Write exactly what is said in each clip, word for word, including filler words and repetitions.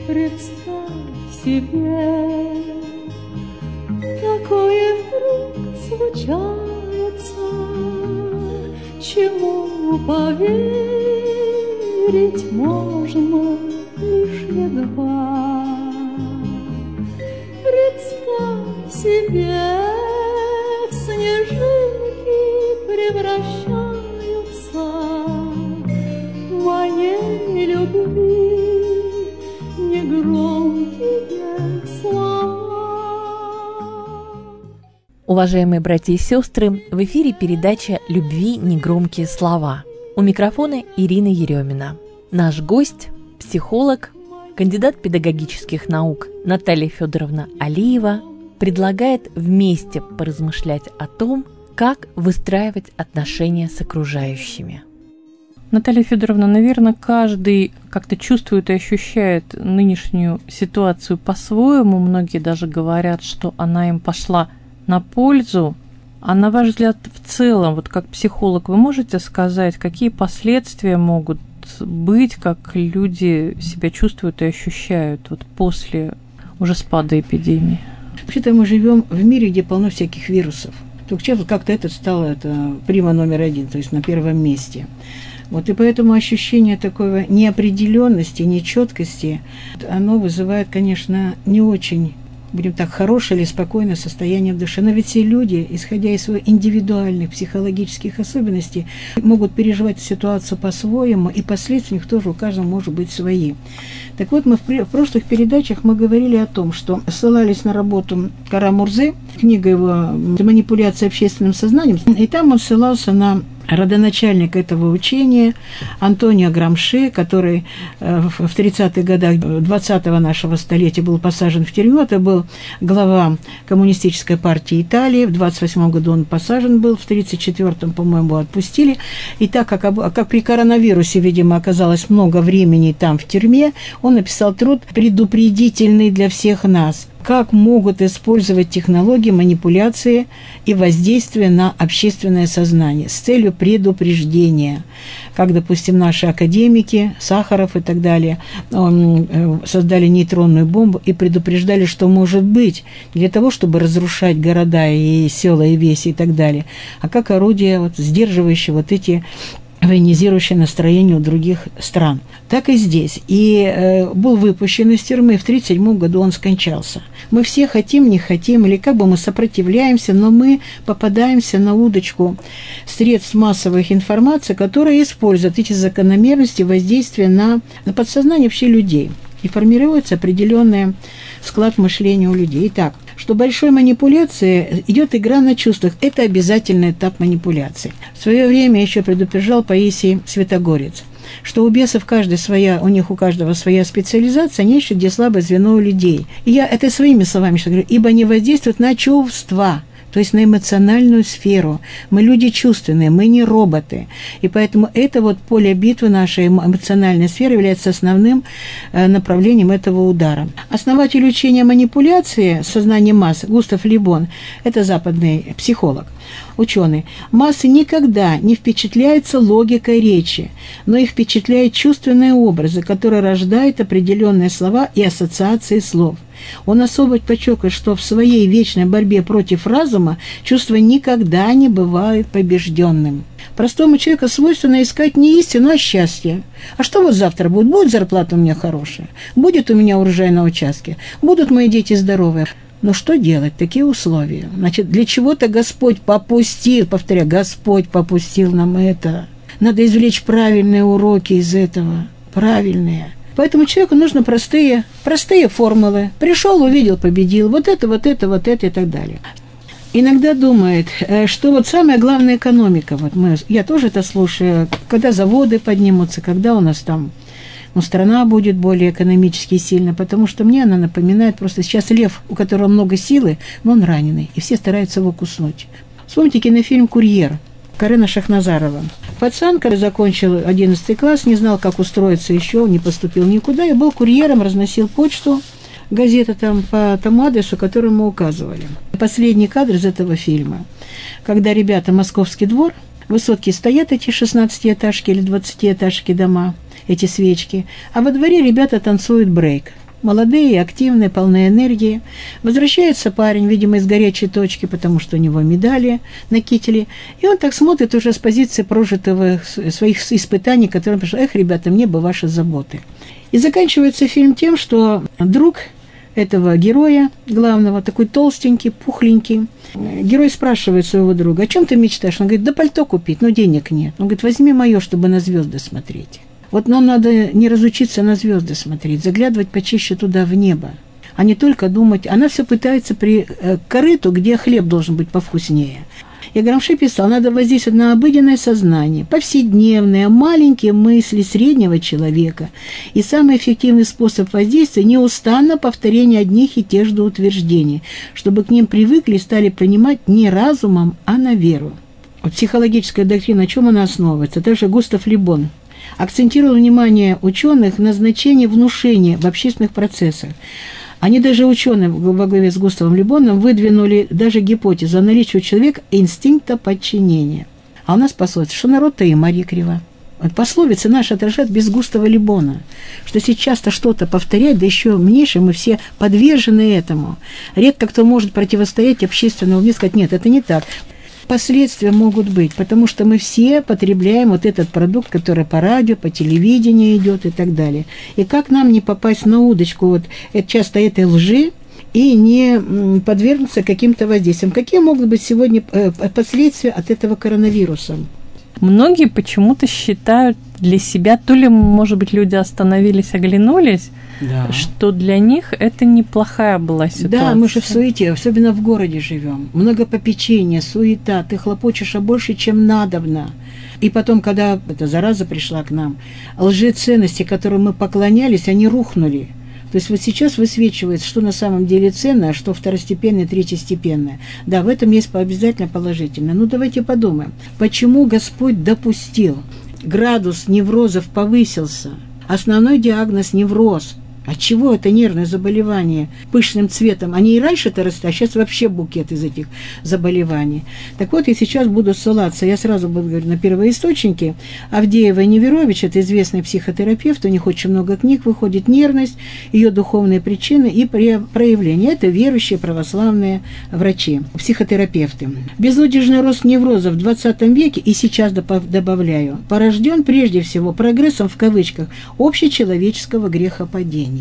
Представь себе, такое вдруг случается, чему поверить можно лишь едва. Представь себе, в снежинки превращаются моей любви негромкие слова. Уважаемые братья и сестры, в эфире передача «Любви негромкие слова». У микрофона Ирина Еремина. Наш гость – психолог, кандидат педагогических наук Наталья Федоровна Алиева предлагает вместе поразмышлять о том, как выстраивать отношения с окружающими. Наталья Федоровна, наверное, каждый как-то чувствует и ощущает нынешнюю ситуацию по-своему. Многие даже говорят, что она им пошла на пользу. А на ваш взгляд, в целом, вот как психолог, вы можете сказать, какие последствия могут быть, как люди себя чувствуют и ощущают вот после уже спада эпидемии? Вообще-то мы живем в мире, где полно всяких вирусов. Только сейчас как-то это стало это прима номер один, то есть на первом месте. Вот, и поэтому ощущение такой неопределенности, нечеткости, оно вызывает, конечно, не очень, будем так, хорошее или спокойное состояние в душе. Но ведь все люди, исходя из своих индивидуальных психологических особенностей, могут переживать ситуацию по-своему, и последствия у них тоже у каждого может быть свои. Так вот, мы в, в прошлых передачах мы говорили о том, что ссылались на работу Кара-Мурзе, книга его «Манипуляция общественным сознанием», и там он ссылался на родоначальник этого учения Антонио Грамши, который в тридцатых годах двадцатого нашего столетия был посажен в тюрьму. Это был глава коммунистической партии Италии. В двадцать восьмом году он посажен был, в тридцать четвёртом, по-моему, его отпустили. И так как, как при коронавирусе, видимо, оказалось много времени там в тюрьме, он написал труд предупредительный для всех нас. Как могут использовать технологии манипуляции и воздействия на общественное сознание с целью предупреждения. Как, допустим, наши академики, Сахаров и так далее, создали нейтронную бомбу и предупреждали, что может быть, для того, чтобы разрушать города и села, и веси и так далее, а как орудие, вот, сдерживающее вот эти военизирующее настроение у других стран. Так и здесь. И э, был выпущен из тюрьмы, и в тридцать седьмом году он скончался. Мы все хотим, не хотим, или как бы мы сопротивляемся, но мы попадаемся на удочку средств массовой информации, которые используют эти закономерности воздействия на, на подсознание вообще людей. И формируется определенный склад мышления у людей. Итак, что большой манипуляции идет игра на чувствах. Это обязательный этап манипуляции. В свое время еще предупреждал Паисий Святогорец, что у бесов каждая своя, у них у каждого своя специализация, они ищут, где слабое звено у людей. И я это своими словами говорю, ибо они воздействуют на чувства, то есть на эмоциональную сферу. Мы люди чувственные, мы не роботы. И поэтому это вот поле битвы нашей эмоциональной сферы является основным направлением этого удара. Основатель учения манипуляции сознанием масс Густав Le Bon, это западный психолог, ученый. Массы никогда не впечатляются логикой речи, но их впечатляют чувственные образы, которые рождают определенные слова и ассоциации слов. Он особо подчеркивает, что в своей вечной борьбе против разума чувство никогда не бывает побежденным. Простому человеку свойственно искать не истину, а счастье. А что вот завтра будет? Будет зарплата у меня хорошая? Будет у меня урожай на участке? Будут мои дети здоровые? Но что делать? Такие условия. Значит, для чего-то Господь попустил, повторяю, Господь попустил нам это. Надо извлечь правильные уроки из этого. Правильные. Поэтому человеку нужны простые, простые формулы. Пришел, увидел, победил. Вот это, вот это, вот это и так далее. Иногда думает, что вот самая главная экономика. Вот мы, я тоже это слушаю. Когда заводы поднимутся, когда у нас там ну, страна будет более экономически сильна. Потому что мне она напоминает просто сейчас лев, у которого много силы, но он раненый. И все стараются его куснуть. Вспомните кинофильм «Курьер». Карена Шахназарова. Пацан, который закончил одиннадцатый класс, не знал, как устроиться еще, не поступил никуда, и был курьером, разносил почту, газеты там по тому адресу, который ему указывали. Последний кадр из этого фильма, когда ребята «Московский двор», высотки стоят эти шестнадцатиэтажки или двадцатиэтажки дома, эти свечки, а во дворе ребята танцуют брейк. молодые, активные, полные энергии. Возвращается парень, видимо, из горячей точки, потому что у него медали на кителе. И он так смотрит уже с позиции прожитого своих испытаний, которые он пришел: эх, ребята, мне бы ваши заботы. И заканчивается фильм тем, что друг этого героя главного, такой толстенький, пухленький, герой спрашивает своего друга: о чем ты мечтаешь? Он говорит: да пальто купить, но денег нет. Он говорит: возьми мое, чтобы на звезды смотреть. Вот нам надо не разучиться на звезды смотреть, заглядывать почище туда, в небо, а не только думать. Она все пытается при э, корыту, где хлеб должен быть повкуснее. И Грамши писал: надо воздействовать на обыденное сознание, повседневные, маленькие мысли среднего человека. И самый эффективный способ воздействия – неустанно повторение одних и тех же утверждений, чтобы к ним привыкли и стали принимать не разумом, а на веру. Вот психологическая доктрина, на чем она основывается? Также Густав Ле Бон акцентировал внимание ученых на значении внушения в общественных процессах. Они даже, ученые во главе с Густавом Ле Боном, выдвинули даже гипотезу о наличии у человека инстинкта подчинения. А у нас пословица, что народ-то и Марья крива. Вот пословица наша отражает без Густава Ле Бона, что сейчас-то что-то повторять, да еще меньше, мы все подвержены этому. Редко кто может противостоять общественному мнению, сказать: нет, это не так. Последствия могут быть, потому что мы все потребляем вот этот продукт, который по радио, по телевидению идет и так далее. И как нам не попасть на удочку вот часто этой лжи и не подвергнуться каким-то воздействиям? Какие могут быть сегодня последствия от этого коронавируса? Многие почему-то считают для себя, то ли, может быть, люди остановились, оглянулись, да, что для них это неплохая была ситуация. Да, мы же в суете, особенно в городе живем. Много попечения, суета, ты хлопочешь о больше, чем надобно. И потом, когда эта зараза пришла к нам, лжеценности, которым мы поклонялись, они рухнули. То есть вот сейчас высвечивается, что на самом деле ценно, а что второстепенное, третьестепенное. Да, в этом есть обязательно положительное. Ну, давайте подумаем, почему Господь допустил? Градус неврозов повысился. Основной диагноз – невроз. От чего это нервное заболевание пышным цветом? Они и раньше-то росли, а сейчас вообще букет из этих заболеваний. Так вот, я сейчас буду ссылаться, я сразу буду говорить на первоисточники. Авдеева и Неверович, это известный психотерапевт, у них очень много книг выходит, «Нервность», ее духовные причины и проявления. Это верующие православные врачи, психотерапевты. Безудержный рост неврозов в двадцатом веке, и сейчас добавляю, порожден прежде всего прогрессом, в кавычках, общечеловеческого грехопадения.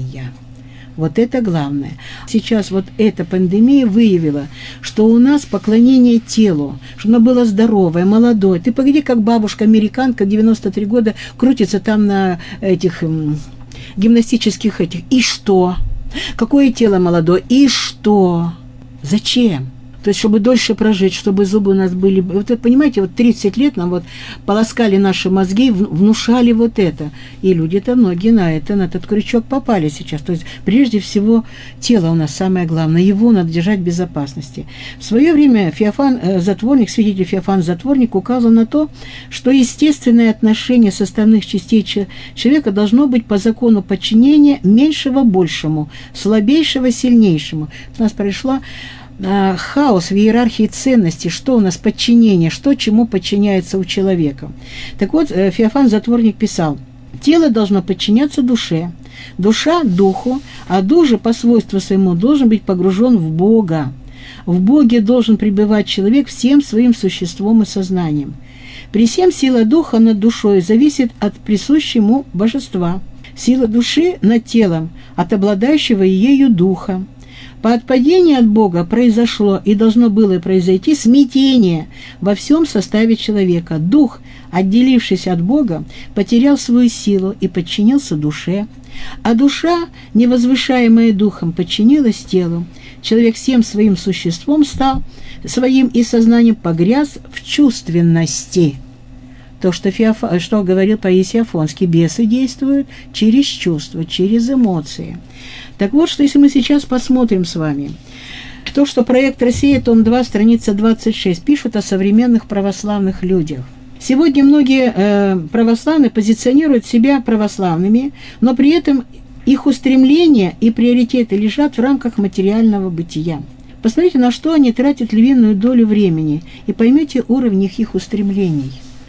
Вот это главное. Сейчас вот эта пандемия выявила, что у нас поклонение телу, чтобы оно было здоровое, молодое. Ты погляди, как бабушка-американка девяносто три года крутится там на этих м, гимнастических этих. И что? Какое тело молодое? И что? Зачем? То есть, чтобы дольше прожить, чтобы зубы у нас были... Вот это, понимаете, вот тридцать лет нам вот полоскали наши мозги, внушали вот это. И люди-то многие на это, на этот крючок попали сейчас. То есть, прежде всего, тело у нас самое главное. Его надо держать в безопасности. В свое время Феофан Затворник, святитель Феофан Затворник указал на то, что естественное отношение составных частей человека должно быть по закону подчинения меньшего большему, слабейшего сильнейшему. У нас пришла хаос в иерархии ценностей, что у нас подчинение, что чему подчиняется у человека. Так вот, Феофан Затворник писал: тело должно подчиняться душе, душа – духу, а дух же по свойству своему должен быть погружен в Бога. В Боге должен пребывать человек всем своим существом и сознанием. При всем сила духа над душой зависит от присущему божества, сила души над телом, от обладающего ею духа. По отпадению от Бога произошло и должно было произойти смятение во всем составе человека. Дух, отделившись от Бога, потерял свою силу и подчинился душе, а душа, не возвышаемая духом, подчинилась телу. Человек всем своим существом стал, своим и сознанием погряз в чувственности. То, что, Феоф... что говорил Паисий Афонский, бесы действуют через чувства, через эмоции. Так вот, что если мы сейчас посмотрим с вами, то, что проект «Россия», том два, страница двадцать шесть, пишут о современных православных людях. Сегодня многие э, православные позиционируют себя православными, но при этом их устремления и приоритеты лежат в рамках материального бытия. Посмотрите, на что они тратят львиную долю времени, и поймете уровень их устремлений.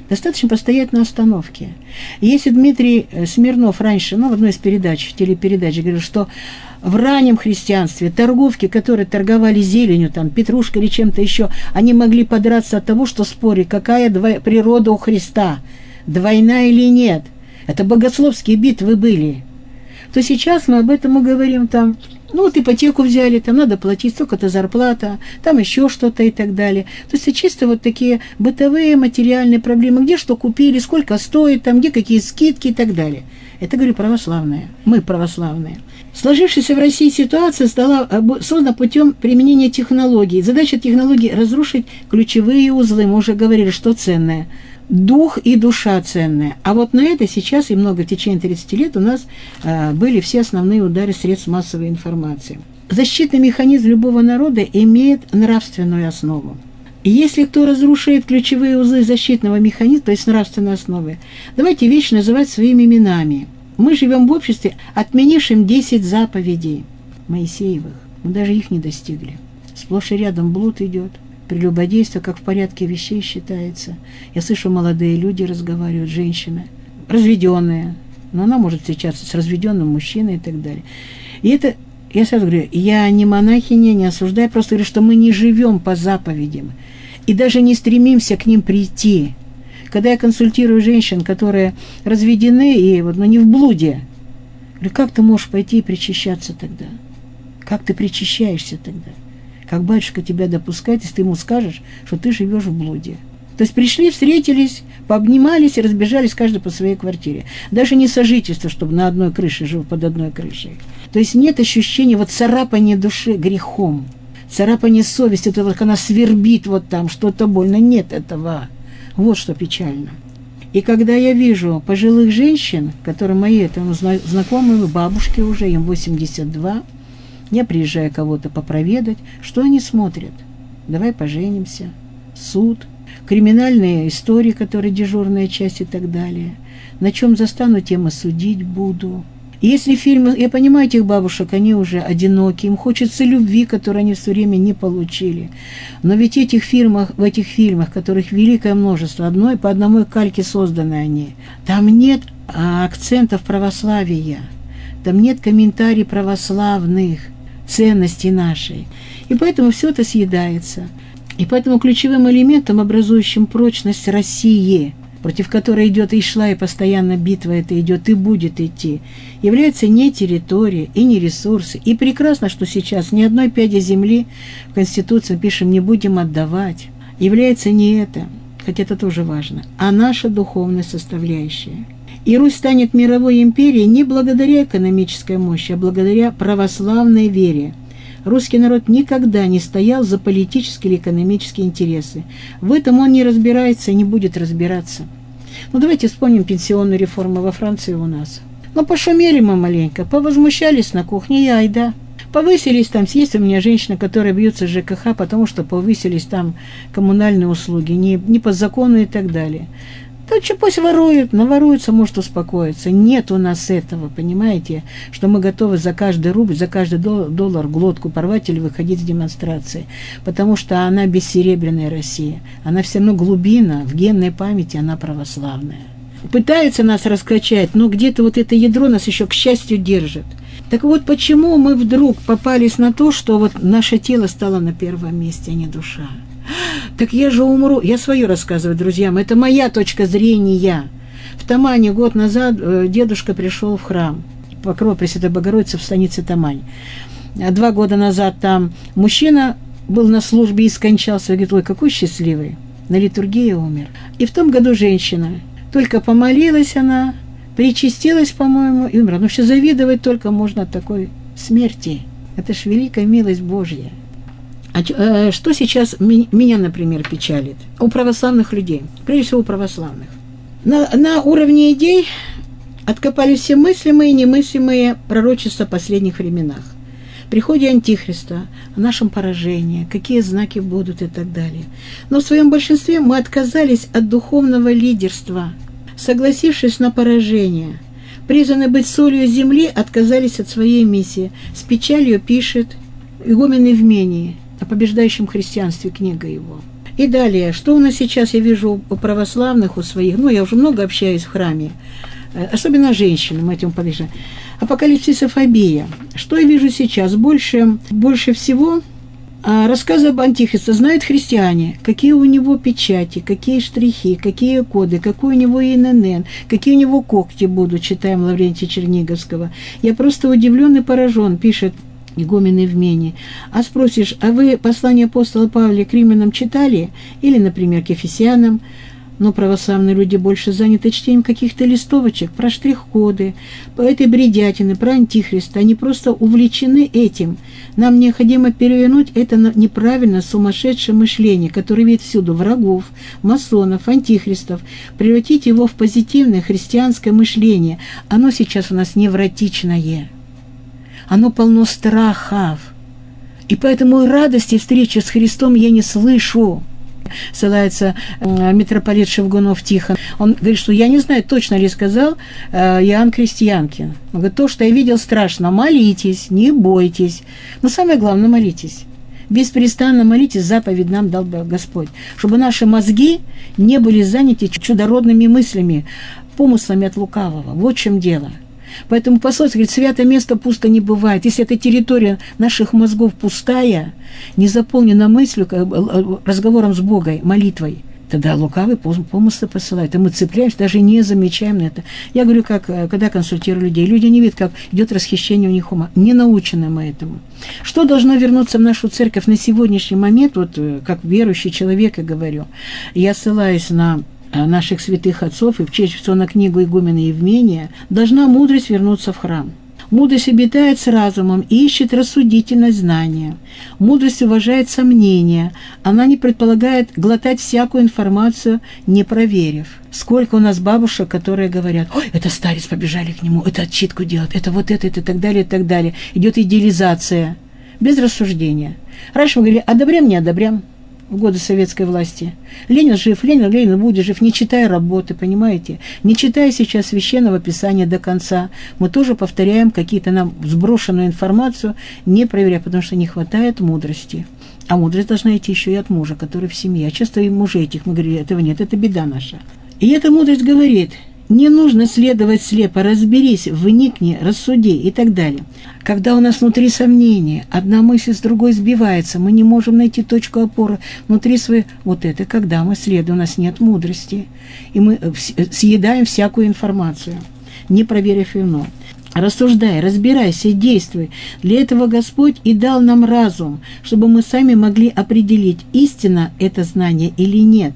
Достаточно постоять на остановке. И если Дмитрий Смирнов раньше, ну, в одной из передач, телепередач, говорил, что в раннем христианстве торговки, которые торговали зеленью, там, петрушкой или чем-то еще, они могли подраться от того, что спорили, какая дво... природа у Христа, двойная или нет. Это богословские битвы были. То сейчас мы об этом и говорим там, ну вот ипотеку взяли, там надо платить, столько-то зарплата, там еще что-то и так далее. То есть это чисто вот такие бытовые материальные проблемы, где что купили, сколько стоит, там где какие скидки и так далее. Это, говорю, православные, мы православные. Сложившаяся в России ситуация стала создана путем применения технологий. Задача технологий – разрушить ключевые узлы, мы уже говорили, что ценное. Дух и душа ценная. А вот на это сейчас и много в течение тридцати лет у нас э, были все основные удары средств массовой информации. Защитный механизм любого народа имеет нравственную основу. И если кто разрушает ключевые узлы защитного механизма, то есть нравственной основы, давайте вещи называть своими именами. Мы живем в обществе, отменившем десять заповедей Моисеевых. Мы даже их не достигли. Сплошь и рядом блуд идет. Прелюбодейство, как в порядке вещей считается. Я слышу, молодые люди разговаривают, женщины, разведенные, но она может встречаться с разведенным мужчиной и так далее. И это, я сразу говорю, я не монахиня, не осуждаю, просто говорю, что мы не живем по заповедям и даже не стремимся к ним прийти. Когда я консультирую женщин, которые разведены и вот, ну, не в блуде, говорю, как ты можешь пойти и причащаться тогда? Как ты причащаешься тогда? Как батюшка тебя допускает, если ты ему скажешь, что ты живешь в блуде. То есть пришли, встретились, пообнимались и разбежались каждый по своей квартире. Даже не сожительство, чтобы на одной крыше жил под одной крышей. То есть нет ощущения вот царапания души грехом, царапания совести, это вот она свербит вот там, что-то больно. Нет этого. Вот что печально. И когда я вижу пожилых женщин, которые мои это, знакомые, бабушки уже, им восемьдесят два, я приезжаю кого-то попроведать, что они смотрят? Давай поженимся, суд, криминальные истории, которые дежурная часть и так далее. На чем застану, тем и судить буду. И если фильмы, я понимаю этих бабушек, они уже одиноки, им хочется любви, которую они все время не получили. Но ведь этих фильмах, в этих фильмах, которых великое множество, одной по одному кальке созданы они, там нет акцентов православия, там нет комментариев православных ценностей нашей. И поэтому все это съедается. И поэтому ключевым элементом, образующим прочность России, против которой идет и шла, и постоянно битва это идет, и будет идти, является не территория и не ресурсы. И прекрасно, что сейчас ни одной пяди земли в Конституции пишем «не будем отдавать». Является не это, хотя это тоже важно, а наша духовная составляющая. И Русь станет мировой империей не благодаря экономической мощи, а благодаря православной вере. Русский народ никогда не стоял за политические или экономические интересы. В этом он не разбирается и не будет разбираться. Ну, давайте вспомним пенсионную реформу во Франции у нас. Ну, пошумели мы маленько, повозмущались на кухне, и айда. Повысились там, есть у меня женщина, которая бьется с ЖКХ, потому что повысились там коммунальные услуги, не, не по закону и так далее. То что пусть воруют, наворуются, может успокоиться. Нет у нас этого, понимаете, что мы готовы за каждый рубль, за каждый доллар глотку порвать или выходить с демонстрации. Потому что она бессеребряная Россия. Она все равно глубина, в генной памяти она православная. Пытаются нас раскачать, но где-то вот это ядро нас еще, к счастью, держит. Так вот, почему мы вдруг попались на то, что вот наше тело стало на первом месте, а не душа? Так я же умру. Я свое рассказываю, друзьям. Это моя точка зрения. В Тамане год назад дедушка пришел в храм Покрова Пресвятой Богородицы в станице Тамань. Два года назад там мужчина был на службе и скончался. Говорит, ой, какой счастливый. На литургии умер. И в том году женщина. Только помолилась она, причастилась, по-моему, и умерла. Ну, что завидовать только можно от такой смерти. Это ж великая милость Божья. А что сейчас меня, например, печалит? У православных людей, прежде всего у православных. На, на уровне идей откопали все мыслимые и немыслимые пророчества в последних временах. О приходе Антихриста, о нашем поражении, какие знаки будут и так далее. Но в своем большинстве мы отказались от духовного лидерства, согласившись на поражение. Призваны быть солью земли, отказались от своей миссии. С печалью пишет игумен Евмений о побеждающем христианстве, книга его. И далее, что у нас сейчас, я вижу у православных, у своих, ну, я уже много общаюсь в храме, особенно женщин, мы этим подвижем. Апокалипсисофобия. Что я вижу сейчас? Больше, больше всего рассказы об Антихристе знают христиане, какие у него печати, какие штрихи, какие коды, какой у него ИНН, какие у него когти будут, читаем Лаврентия Черниговского. Я просто удивлен и поражен, пишет игумен Евмений. А спросишь, а вы послание апостола Павла к римлянам читали? Или, например, к ефесянам? Но православные люди больше заняты чтением каких-то листовочек про штрих-коды, по этой бредятины, про Антихриста. Они просто увлечены этим. Нам необходимо перевернуть это неправильно сумасшедшее мышление, которое видит всюду врагов, масонов, антихристов, превратить его в позитивное христианское мышление. Оно сейчас у нас невротичное. Оно полно страхов. И поэтому и радости встречи с Христом я не слышу. Ссылается э, митрополит Шевгунов Тихон. Он говорит, что я не знаю, точно ли сказал э, Иоанн Крестьянкин. Он говорит, то, что я видел, страшно. Молитесь, не бойтесь. Но самое главное, молитесь. Беспрестанно молитесь, заповедь нам дал Господь. Чтобы наши мозги не были заняты чудородными мыслями, помыслами от лукавого. Вот в чем дело. Поэтому пословица говорит, святое место пусто не бывает. Если эта территория наших мозгов пустая, не заполнена мыслью, разговором с Богом, молитвой, тогда лукавый помыслы посылает. И мы цепляемся, даже не замечаем на это. Я говорю, как когда консультирую людей. Люди не видят, как идет расхищение у них ума. Не научены мы этому. Что должно вернуться в нашу церковь на сегодняшний момент, вот как верующий человек, я говорю, я ссылаюсь на наших святых отцов, и в честь всего на книгу игумена Евмения, должна мудрость вернуться в храм. Мудрость обитает с разумом и ищет рассудительность знания. Мудрость уважает сомнения. Она не предполагает глотать всякую информацию, не проверив. Сколько у нас бабушек, которые говорят, ой, это старец, побежали к нему, это отчитку делать, это вот это, это и так далее, и так далее. Идет идеализация, без рассуждения. Раньше мы говорили, одобрям, не одобрям. В годы советской власти. Ленин жив, Ленин, Ленин будет жив, не читая работы, понимаете? Не читая сейчас Священного Писания до конца, мы тоже повторяем какие-то нам сброшенную информацию, не проверяя, потому что не хватает мудрости. А мудрость должна идти еще и от мужа, который в семье. А часто и мужей этих, мы говорили, этого нет, это беда наша. И эта мудрость говорит, не нужно следовать слепо, разберись, вникни, рассуди и так далее. Когда у нас внутри сомнения, одна мысль с другой сбивается, мы не можем найти точку опоры внутри своей... Вот это когда мы следуем, у нас нет мудрости, и мы съедаем всякую информацию, не проверив ино. Рассуждай, разбирайся, действуй. Для этого Господь и дал нам разум, чтобы мы сами могли определить, истина это знание или нет.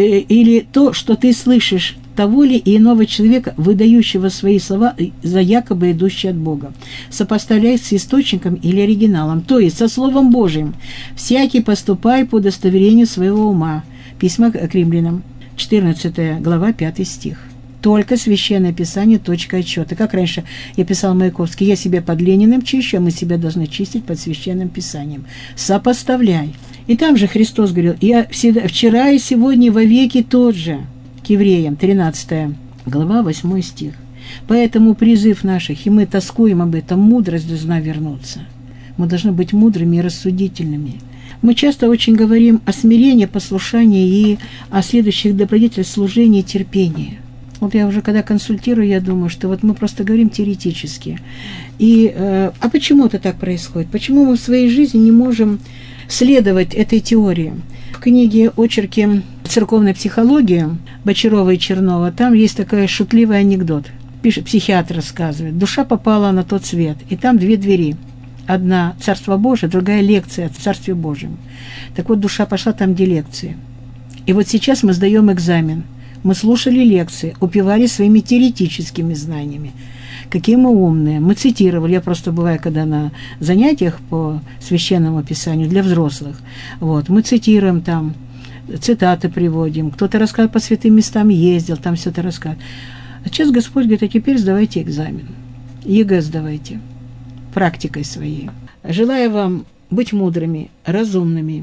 Или то, что ты слышишь, того ли и иного человека, выдающего свои слова за якобы идущие от Бога. Сопоставляй с источником или оригиналом, то есть со Словом Божьим. Всякий поступай по удостоверению своего ума. Письмо к римлянам, четырнадцатая глава, пятый стих. Только Священное Писание, точка отчета. Как раньше я писал Маяковский, я себя под Лениным чищу, а мы себя должны чистить под Священным Писанием. Сопоставляй. И там же Христос говорил, я всегда, вчера и сегодня во веки тот же. К евреям, тринадцатая глава, восьмой стих. Поэтому призыв наших, и мы тоскуем об этом, мудрость должна вернуться. Мы должны быть мудрыми и рассудительными. Мы часто очень говорим о смирении, послушании и о следующих добродетелях служения и терпения. Вот я уже когда консультирую, я думаю, что вот мы просто говорим теоретически. И, э, а почему это так происходит? Почему мы в своей жизни не можем следовать этой теории? В книге «Очерки церковной психологии» Бочарова и Чернова там есть такой шутливый анекдот. Пишет, психиатр рассказывает. Душа попала на тот свет, и там две двери. Одна – Царство Божие, другая – лекция о Царстве Божьем. Так вот, душа пошла там, где лекции. И вот сейчас мы сдаем экзамен. Мы слушали лекции, упивали своими теоретическими знаниями. Какие мы умные. Мы цитировали, я просто бываю, когда на занятиях по Священному Писанию для взрослых, вот, мы цитируем там, цитаты приводим, кто-то рассказывает по святым местам, ездил, там все это рассказывает. А сейчас Господь говорит, а теперь сдавайте экзамен. ЕГЭ сдавайте, практикой своей. Желаю вам быть мудрыми, разумными,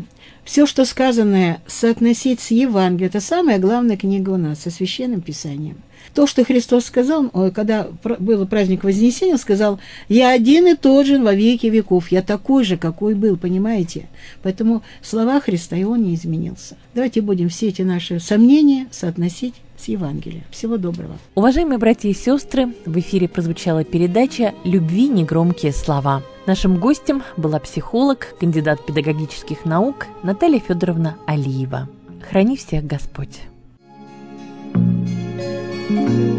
все, что сказанное, соотносить с Евангелием. Это самая главная книга у нас, со Священным Писанием. То, что Христос сказал, когда был праздник Вознесения, Он сказал: «Я один и тот же во веки веков, я такой же, какой был», понимаете? Поэтому слова Христа, и Он не изменился. Давайте будем все эти наши сомнения соотносить с Евангелием. Всего доброго. Уважаемые братья и сестры, в эфире прозвучала передача «Любви негромкие слова». Нашим гостем была психолог, кандидат педагогических наук Наталья Федоровна Алиева. Храни всех Господь. Thank you.